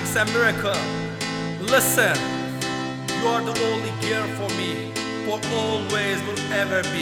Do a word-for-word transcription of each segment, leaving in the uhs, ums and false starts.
magics and miracle. Listen, you are the only girl for me, for always will ever be.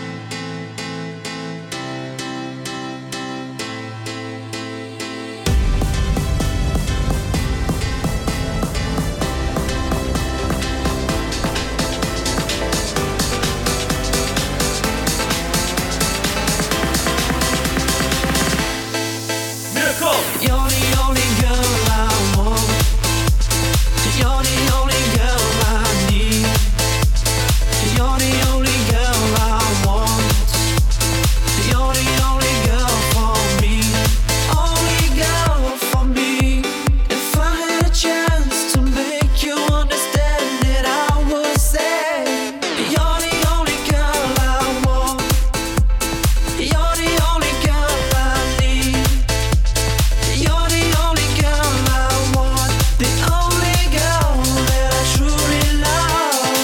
You're the only girl I want. You're the only girl I need. You're the only girl I want. You're the only girl for me. Only girl for me. If I had a chance to make you understand it, I would say you're the only girl I want. You're the only girl I need. You're the only girl I want, the only girl that I truly love.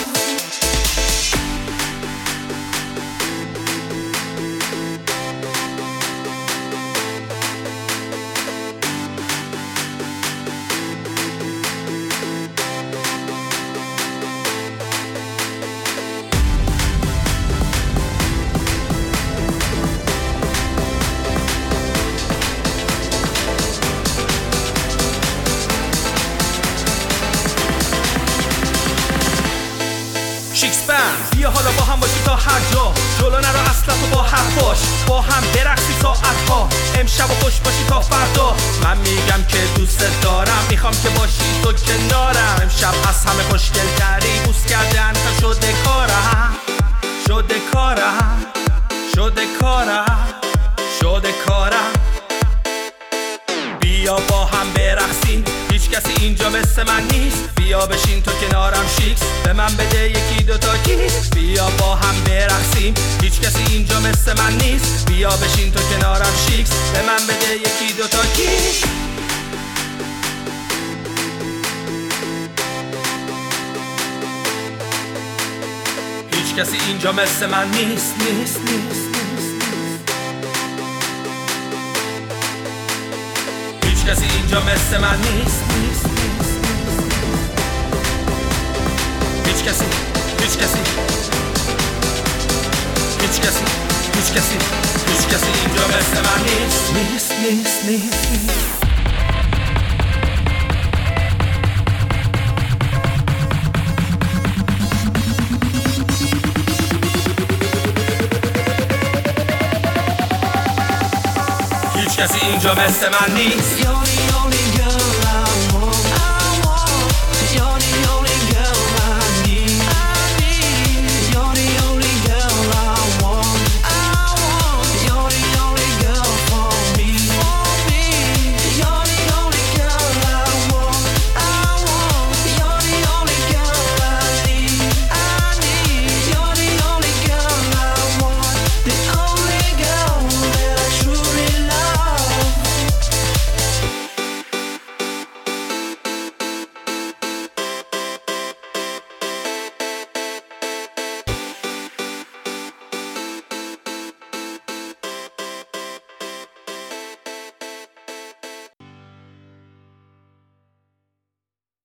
شیکسپن بیا حالا با هم باشیم تا هر جا، جلو نرو اصلا تو با حق باش، با هم برقصی ساعتها، امشب و خوش باشی تا فردا. من میگم که دوست دارم، میخوام که باشی تو کنارم، امشب از همه خوشگل تری، بوس کردن تا شده کارم، شده کارم، شده کارم، شده کارم. بیا با هم برقصیم، هیچ کسی اینجا مثل من نیست، بیا بشین تو کنارم شیکس، به من بده یکی دوتا کیس. بیا با هم برقصیم، هیچ کسی اینجا مثل من نیست، بیا بشین تو کنارم شیکس، به من بده یکی دوتا کیس. هیچ کسی اینجا مثل من نیست، نیست، نیست، نیست. هیچ کسی اینجا مثل من نیست، نیست، نیست. هیچ کسی، هیچ کسی، هیچ کسی، هیچ کسی، هیچ کسی اینجا مثل من نیست، نیست، نیست، نیست، نیست. هیچ کسی اینجا مثل من نیست.